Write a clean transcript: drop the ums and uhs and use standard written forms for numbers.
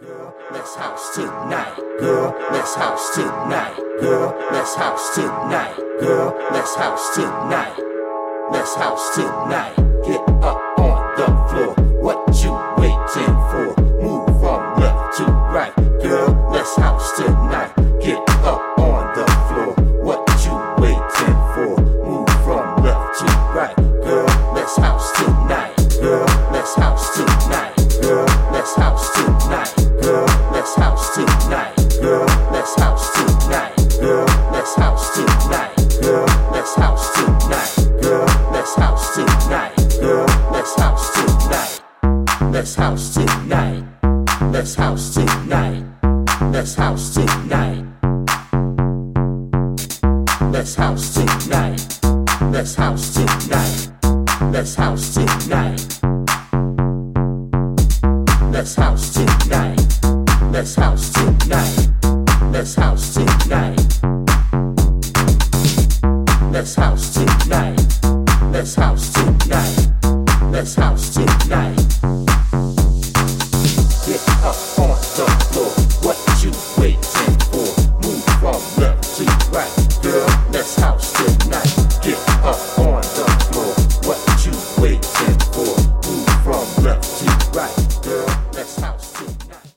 Girl, let's house tonight. Girl, let's house tonight. Girl, let's house tonight. Girl, let's house tonight. Let's house tonight. Get up on the floor. What you waiting for? Move from left to right. Girl, let's house tonight. Get up on the floor. What you waiting for? Move from left to right. Girl, let's house tonight. Girl, let's house tonight. Girl, let's house tonight. Girl, let's house tonight. Girl, let's house tonight. Girl, let's house tonight. Girl, let's house tonight. Girl, let's house tonight. Girl, let's house tonight. Let's house tonight. Let's house tonight. Let's house tonight. Let's house tonight. Let's house tonight. Let's house tonight. Let's house tonight. Let's house tonight. Let's house tonight. Let's house tonight. Let's house tonight. Let's house tonight. Get up on